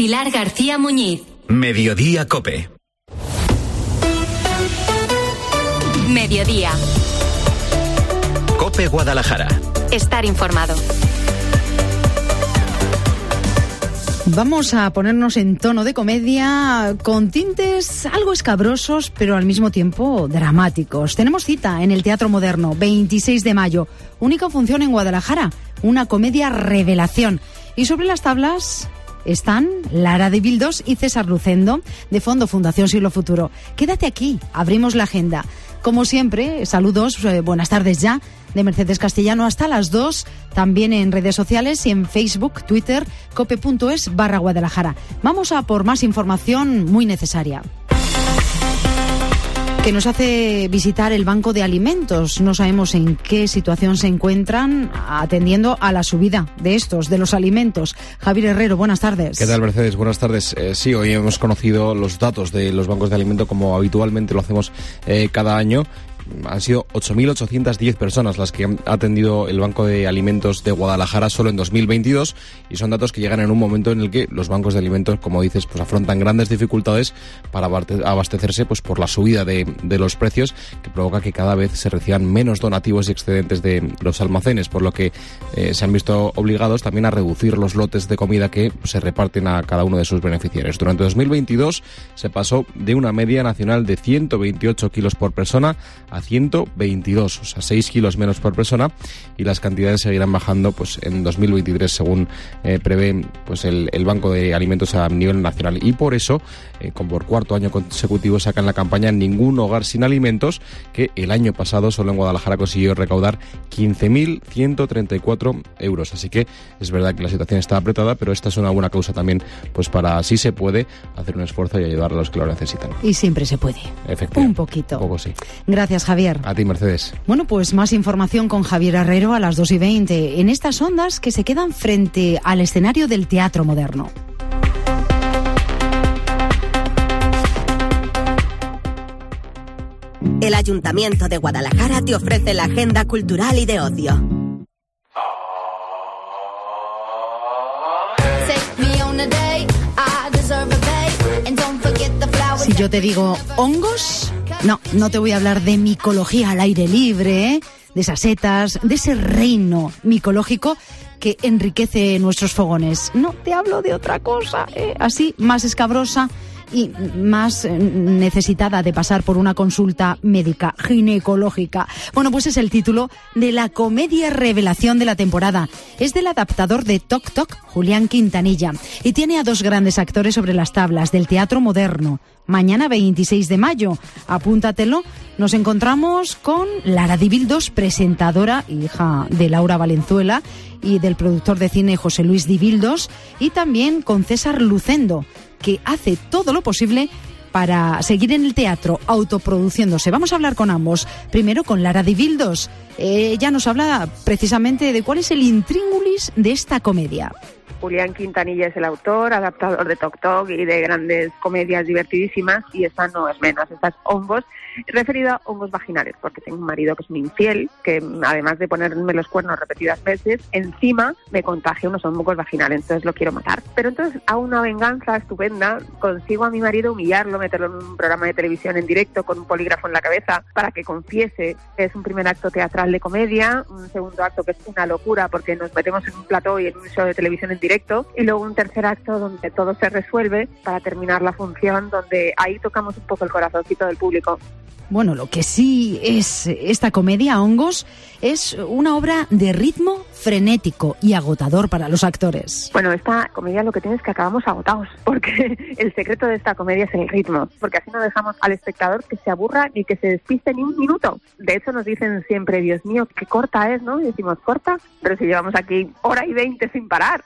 Pilar García Muñiz. Mediodía COPE. Mediodía. COPE Guadalajara. Estar informado. Vamos a ponernos en tono de comedia con tintes algo escabrosos, pero al mismo tiempo dramáticos. Tenemos cita en el Teatro Moderno, 26 de mayo. Única función en Guadalajara, una comedia revelación. Y sobre las tablas están Lara de Bildos y César Lucendo, de Fondo Fundación Siglo Futuro. Quédate aquí, abrimos la agenda. Como siempre, saludos, buenas tardes ya, de Mercedes Castellano hasta las 2, también en redes sociales y en Facebook, Twitter, cope.es/Guadalajara. Vamos a por más información muy necesaria, que nos hace visitar el Banco de Alimentos. No sabemos en qué situación se encuentran atendiendo a la subida de los alimentos. Javier Herrero, buenas tardes. ¿Qué tal, Mercedes? Buenas tardes. Sí, hoy hemos conocido los datos de los bancos de alimento como habitualmente lo hacemos cada año. Han sido 8.810 personas las que han atendido el Banco de Alimentos de Guadalajara solo en 2022, y son datos que llegan en un momento en el que los bancos de alimentos, como dices, pues afrontan grandes dificultades para abastecerse, pues por la subida de los precios, que provoca que cada vez se reciban menos donativos y excedentes de los almacenes, por lo que se han visto obligados también a reducir los lotes de comida que se reparten a cada uno de sus beneficiarios. Durante 2022 se pasó de una media nacional de 128 kilos por persona a 122, o sea, 6 kilos menos por persona, y las cantidades seguirán bajando pues en 2023 según prevé pues el Banco de Alimentos a nivel nacional, y por eso como por cuarto año consecutivo sacan la campaña Ningún Hogar Sin Alimentos, que el año pasado solo en Guadalajara consiguió recaudar 15.134 euros, así que es verdad que la situación está apretada, pero esta es una buena causa también pues para, si se puede, hacer un esfuerzo y ayudar a los que lo necesitan. Y siempre se puede. Efectivamente. Un poquito. Un poco, sí. Gracias, Javier. A ti, Mercedes. Bueno, pues más información con Javier Herrero a las 2:20 en estas ondas que se quedan frente al escenario del Teatro Moderno. El Ayuntamiento de Guadalajara te ofrece la agenda cultural y de ocio. Si yo te digo hongos, no te voy a hablar de micología al aire libre, de esas setas, de ese reino micológico que enriquece nuestros fogones. No, te hablo de otra cosa, así, más escabrosa y más necesitada de pasar por una consulta médica, ginecológica. Bueno, pues es el título de la comedia revelación de la temporada. Es del adaptador de Toc Toc, Julián Quintanilla, y tiene a dos grandes actores sobre las tablas del Teatro Moderno. Mañana 26 de mayo, apúntatelo, nos encontramos con Lara de Bildos, presentadora, hija de Laura Valenzuela y del productor de cine José Luis de Bildos, y también con César Lucendo, que hace todo lo posible para seguir en el teatro, autoproduciéndose. Vamos a hablar con ambos. Primero con Lara de Bildos. Ella nos habla precisamente de cuál es el intríngulis de esta comedia. Julián Quintanilla es el autor, adaptador de Toc Toc y de grandes comedias divertidísimas, y esta no es menos, esta es Hongos, referido a hongos vaginales, porque tengo un marido que es un infiel, que además de ponerme los cuernos repetidas veces, encima me contagia unos hongos vaginales, entonces lo quiero matar. Pero entonces hago una venganza estupenda, consigo a mi marido humillarlo, meterlo en un programa de televisión en directo con un polígrafo en la cabeza para que confiese que es un primer acto teatral de comedia, un segundo acto que es una locura porque nos metemos en un plató y en un show de televisión en directo, y luego un tercer acto donde todo se resuelve para terminar la función, donde ahí tocamos un poco el corazoncito del público. Bueno, lo que sí es esta comedia, Hongos, es una obra de ritmo frenético y agotador para los actores. Bueno, esta comedia lo que tiene es que acabamos agotados, porque el secreto de esta comedia es el ritmo, porque así no dejamos al espectador que se aburra ni que se despiste ni un minuto. De hecho nos dicen siempre, Dios mío, qué corta es, ¿no? Y decimos, corta, pero si llevamos aquí 1:20 sin parar.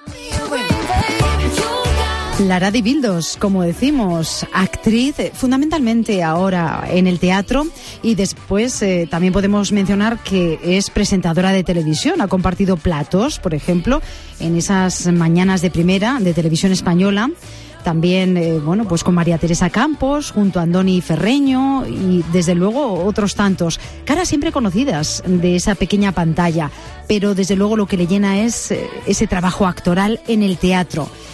Lara de Bildos, como decimos, actriz fundamentalmente ahora en el teatro, y después también podemos mencionar que es presentadora de televisión. Ha compartido platos, por ejemplo, en esas mañanas de primera de Televisión Española. También, pues con María Teresa Campos, junto a Andoni Ferreño y desde luego otros tantos. Caras siempre conocidas de esa pequeña pantalla, pero desde luego lo que le llena es ese trabajo actoral en el teatro.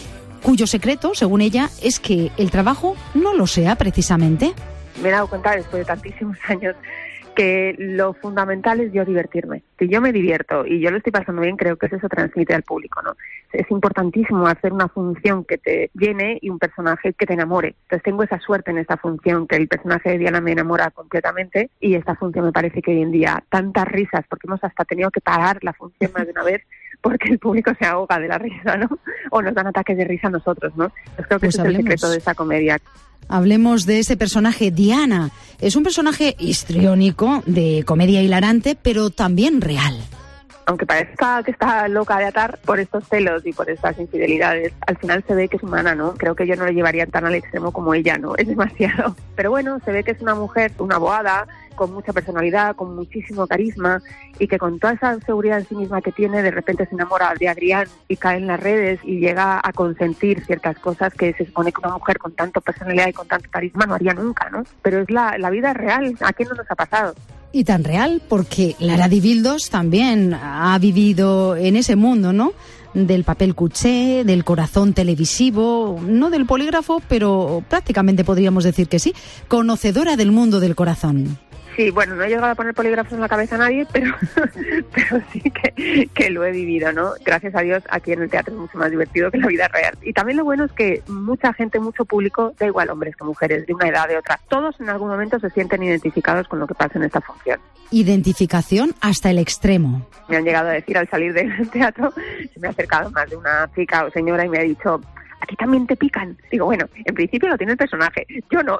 cuyo secreto, según ella, es que el trabajo no lo sea precisamente. Me he dado cuenta después de tantísimos años que lo fundamental es yo divertirme. Si yo me divierto y yo lo estoy pasando bien, creo que eso transmite al público, ¿no? Es importantísimo hacer una función que te llene y un personaje que te enamore. Entonces tengo esa suerte en esta función, que el personaje de Diana me enamora completamente, y esta función me parece que hoy en día, tantas risas, porque hemos hasta tenido que parar la función más de una vez, porque el público se ahoga de la risa, ¿no? O nos dan ataques de risa a nosotros, ¿no? Pues creo que ese es el secreto de esta comedia. Hablemos de ese personaje, Diana. Es un personaje histriónico, de comedia hilarante, pero también real. Aunque parezca que está loca de atar por estos celos y por estas infidelidades, al final se ve que es humana, ¿no? Creo que yo no lo llevaría tan al extremo como ella, ¿no? Es demasiado. Pero bueno, se ve que es una mujer, una boada, con mucha personalidad, con muchísimo carisma, y que con toda esa seguridad en sí misma que tiene, de repente se enamora de Adrián y cae en las redes y llega a consentir ciertas cosas que se supone que una mujer con tanta personalidad y con tanto carisma no haría nunca, ¿no? Pero es la vida real. ¿A quién no nos ha pasado? Y tan real porque Lara Di Bildos también ha vivido en ese mundo, ¿no? Del papel cuché, del corazón televisivo, no del polígrafo, pero prácticamente podríamos decir que sí, conocedora del mundo del corazón. Sí, bueno, no he llegado a poner polígrafos en la cabeza a nadie, pero sí que lo he vivido, ¿no? Gracias a Dios, aquí en el teatro es mucho más divertido que la vida real. Y también lo bueno es que mucha gente, mucho público, da igual hombres que mujeres, de una edad, de otra, todos en algún momento se sienten identificados con lo que pasa en esta función. Identificación hasta el extremo. Me han llegado a decir al salir del teatro, se me ha acercado más de una chica o señora y me ha dicho, ¿a ti también te pican? Digo, bueno, en principio lo tiene el personaje, yo no.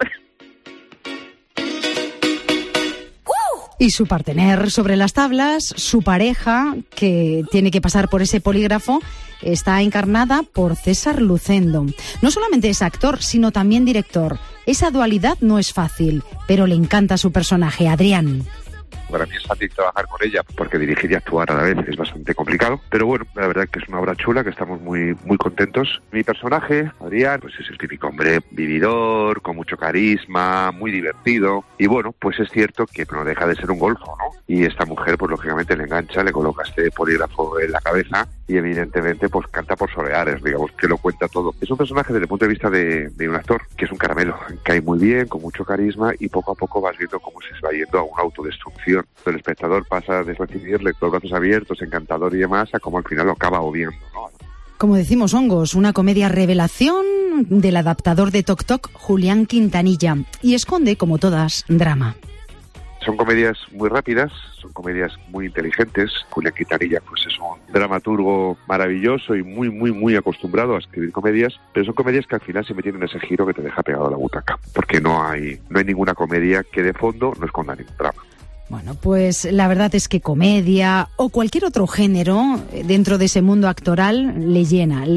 Y su partener sobre las tablas, su pareja, que tiene que pasar por ese polígrafo, está encarnada por César Lucendo. No solamente es actor, sino también director. Esa dualidad no es fácil, pero le encanta su personaje, Adrián. Para mí es fácil trabajar con ella, porque dirigir y actuar a la vez es bastante complicado. Pero bueno, la verdad es que es una obra chula, que estamos muy contentos. Mi personaje, Adrián, pues es el típico hombre vividor, con mucho carisma, muy divertido. Y bueno, pues es cierto que no deja de ser un golfo, ¿no? Y esta mujer, pues lógicamente le engancha, le coloca este polígrafo en la cabeza y evidentemente pues canta por soleares, digamos, que lo cuenta todo. Es un personaje desde el punto de vista de un actor, que es un caramelo, cae muy bien, con mucho carisma, y poco a poco vas viendo cómo se va yendo a una autodestrucción. El espectador pasa de recibirle con los brazos abiertos, encantador y demás, a cómo al final lo acaba odiando, ¿no? Como decimos, Hongos, una comedia revelación del adaptador de Toc Toc, Julián Quintanilla, y esconde, como todas, drama. Son comedias muy rápidas, son comedias muy inteligentes. Julián Quintanilla pues es un dramaturgo maravilloso y muy acostumbrado a escribir comedias, pero son comedias que al final siempre tienen ese giro que te deja pegado a la butaca, porque no hay ninguna comedia que de fondo no esconda ningún drama. Bueno, pues la verdad es que comedia o cualquier otro género dentro de ese mundo actoral le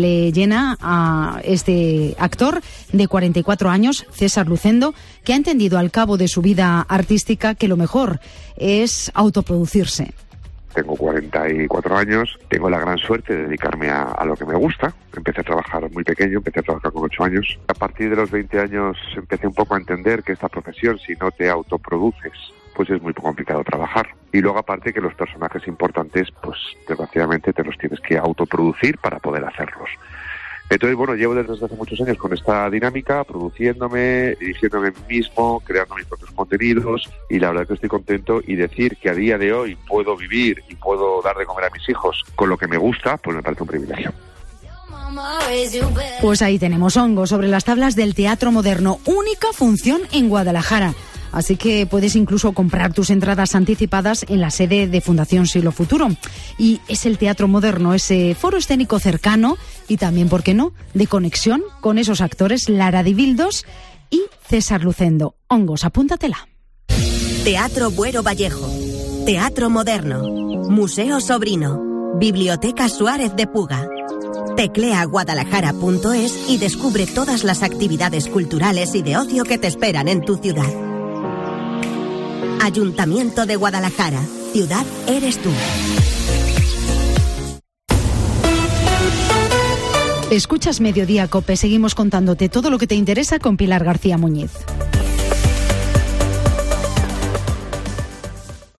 llena a este actor de 44 años, César Lucendo, que ha entendido al cabo de su vida artística que lo mejor es autoproducirse. Tengo 44 años, tengo la gran suerte de dedicarme a lo que me gusta. Empecé a trabajar muy pequeño, empecé a trabajar con 8 años. A partir de los 20 años empecé un poco a entender que esta profesión, si no te autoproduces, pues es muy complicado trabajar. Y luego aparte que los personajes importantes, pues desgraciadamente te los tienes que autoproducir para poder hacerlos. Entonces, bueno, llevo desde hace muchos años con esta dinámica, produciéndome, dirigiéndome a mí mismo, creando mis propios contenidos, y la verdad es que estoy contento, y decir que a día de hoy puedo vivir y puedo dar de comer a mis hijos con lo que me gusta, pues me parece un privilegio. Pues ahí tenemos Hongos sobre las tablas del Teatro Moderno, única función en Guadalajara. Así que puedes incluso comprar tus entradas anticipadas en la sede de Fundación Siglo Futuro. Y es el Teatro Moderno, ese foro escénico cercano y también, ¿por qué no?, de conexión con esos actores Lara Di Bildos y César Lucendo. Hongos, apúntatela. Teatro Buero Vallejo, Teatro Moderno, Museo Sobrino, Biblioteca Suárez de Puga. Teclea guadalajara.es y descubre todas las actividades culturales y de ocio que te esperan en tu ciudad. Ayuntamiento de Guadalajara. Ciudad eres tú. Escuchas Mediodía COPE. Seguimos contándote todo lo que te interesa con Pilar García Muñiz.